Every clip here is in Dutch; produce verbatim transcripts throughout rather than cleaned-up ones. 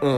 Uh.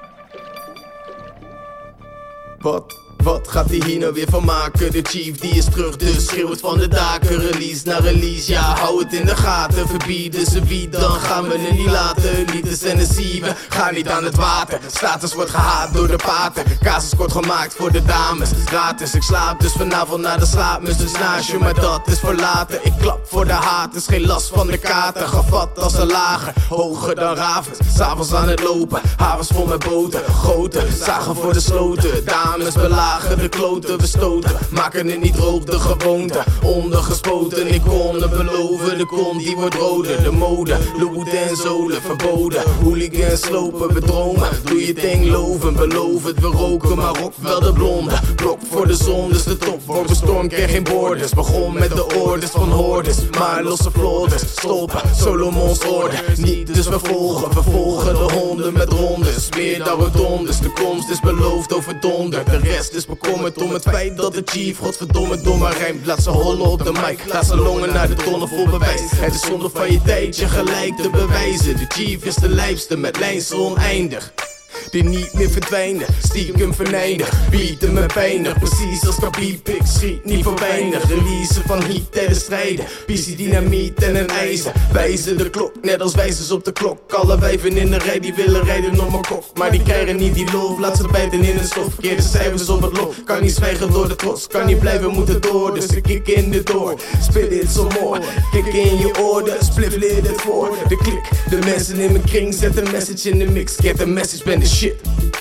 Wat? Wat gaat hij hier nou weer van maken? De chief die is terug, dus schreeuwt van de daken. Release na release, ja hou het in de gaten. Verbieden ze wie dan, gaan we het niet laten. Liters en de sieven, ga niet aan het water. Status wordt gehaat door de paten. Casus wordt gemaakt voor de dames. Gratis, ik slaap dus vanavond naar de slaapmus. Dus naast je, maar dat is voor later. Ik klap voor de haters, geen last van de kater. Gevat als een lager, hoger dan ravens. S'avonds aan het lopen, havens vol met boten. Goten, zagen voor de sloten. Dames belagen. De kloten we stoten, maken het niet droog, de gewoonte ondergespoten. Ik kon het beloven, de kont die wordt roder. De mode, looten en zolen, verboden. Hooligans slopen, we dromen. Doe je ding loven, beloof het, we roken. Maar ook wel de blonde, blok voor de zon. Dus de top voor bestorm, kreeg geen borders. Begon met de orders van hordes, maar losse vlodders. Stoppen, Solomons orde, niet dus we volgen. We volgen de honden met rondes, meer dan rotondes. De komst is beloofd over donder, de rest is bekommerd om het feit dat de chief godverdomme domme rijmt. Laat ze hollen op de mic, laat ze longen naar de tonnen vol bewijs. Het is zonde van je tijd je gelijk te bewijzen. De chief is de lijfste met lijns oneindig, die niet meer verdwijnen, stiekem verneinig. Bieten me pijnig, precies als Khabib. Ik schiet niet voor weinig. Releasen van heat tijdens strijden, P C dynamiet en een ijzer. Wijzen de klok, net als wijzers op de klok. Alle wijven in de rij die willen rijden op mijn kop, maar die krijgen niet die loof. Laat ze bijten in een stof, verkeerde cijfers op het lot. Kan niet zwijgen door de trots, kan niet blijven, moeten door. Dus ik kick in de door, spit it some more. Kick in je oren, spliff leer het voor. De klik, de mensen in mijn kring, zet een message in de mix. Get the message, ben de shit.